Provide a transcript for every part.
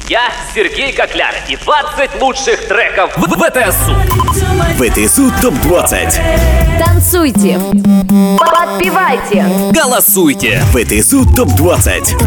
Я Сергей Кокляр и 20 лучших треков в ВТСУ. ВТСУ ТОП-20. Танцуйте, подпевайте, Голосуйте. ВТСУ ТОП-20.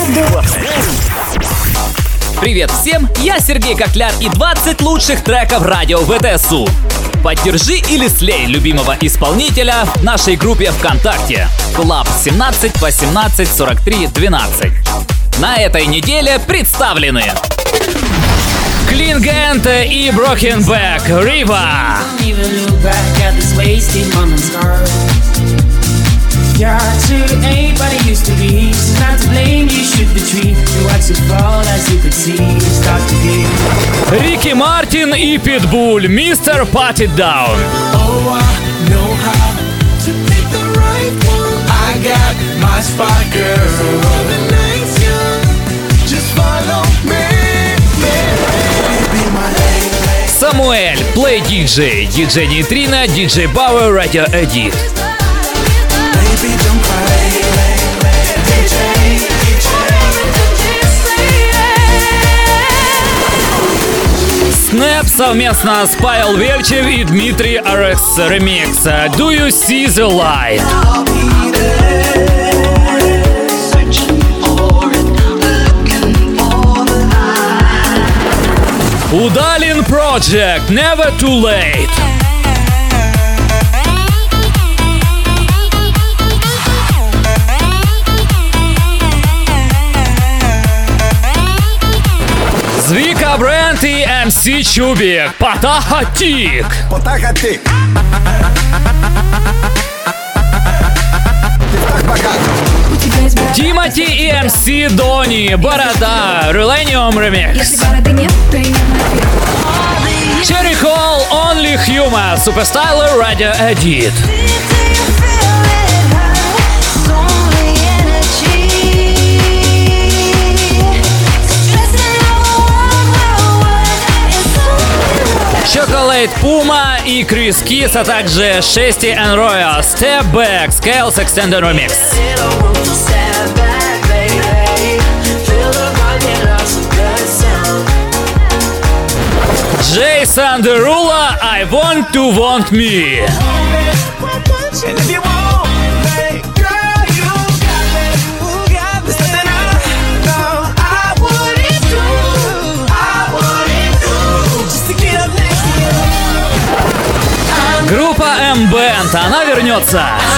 Привет всем, я Сергей Кокляр и 20 лучших треков радио ВТСУ. Поддержи или слей любимого исполнителя в нашей группе ВКонтакте. Клаб 17 18 43 12. На этой неделе представлены Клингент и Брокенбек Рива. Рики Мартин и Питбуль Mr. Pat It Down. Самуэль, Play DJ, DJ Нейтрино, DJ Bauer, Radio Edit. Снэп совместно с Павел Вельчев и Дмитрий Арекс ремикс Do You See The Light? Удалин Project Never Too Late. Звика Бренд и МС Чубик Потахатик. Тимати и МС Дони Борода Релениум ремикс. Черри Холл Only Human Суперстайлер Radio Edit. Chocolate Puma и Крис Кис, а также Шести and Royal Step Back Scales Extended Remix. Джейсон Дерула I Want To Want Me. Группа M-Band, она вернется.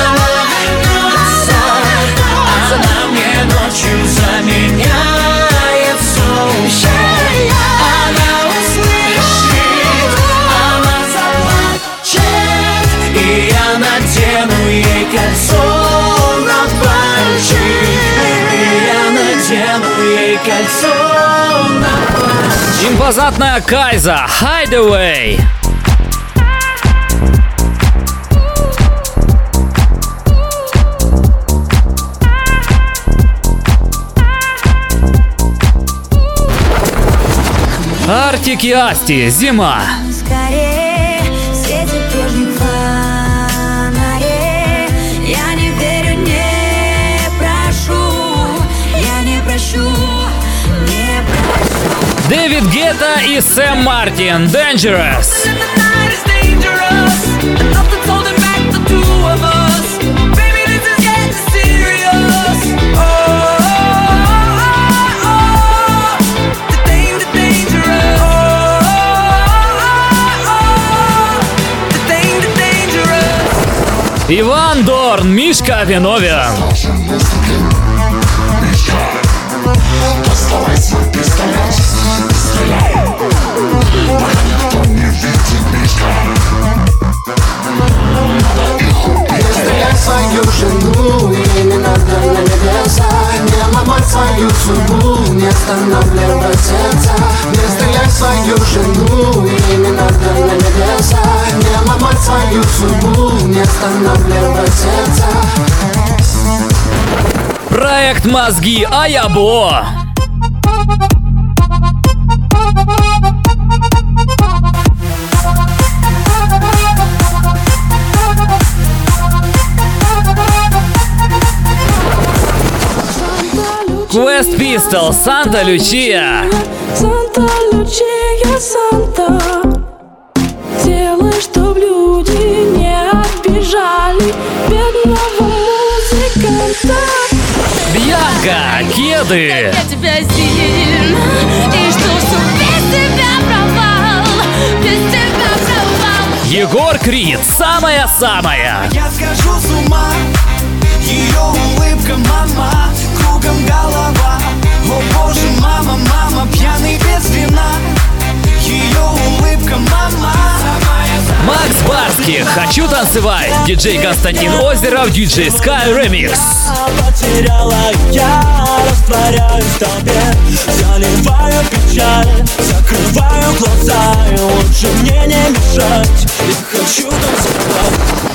Она мне ночью заменяет сон. Она услышит, она заплачет, и я надену ей кольцо на пальчик. И я надену ей кольцо на пальчик. Импозантная Кайза Hideaway. Артик и Асти Зима. Скорее светит прежних фонарей. Я не верю, не прошу. Я не прощу, не прощу. Дэвид Гетта и Сэм Мартин Dangerous. Иван Дорн, Мишка Виновен. Доставай свой пистолет, стреляй, пока никто не видит Мишка. Не стрелять свою жену, и не надо на небеса. Не ломать свою судьбу, не останавливать сердца. Не стрелять свою жену, и не надо на небеса. Не ломать свою судьбу, не останавливать сердца. Проект Мозги Аябо. Quest Pistol Санта Лючия. Санта, Лючия, Санта, делай, чтоб люди не обижали бедного музыканта. Бьянка, кеды. Я тебя сильно, и что без тебя провал, без тебя провал. Егор Крид, самая-самая. Я схожу с ума, ее улыбка, мама, кругом голова. О боже, мама, мама, пьяный без вина. Ее улыбка, мама. Макс Барских, хочу танцевать. Диджей Константин Озеров, диджей Sky Remix. Потеряла, я растворяюсь в толпе, заливаю печаль, закрываю глаза, и лучше мне не мешать. Я хочу танцевать.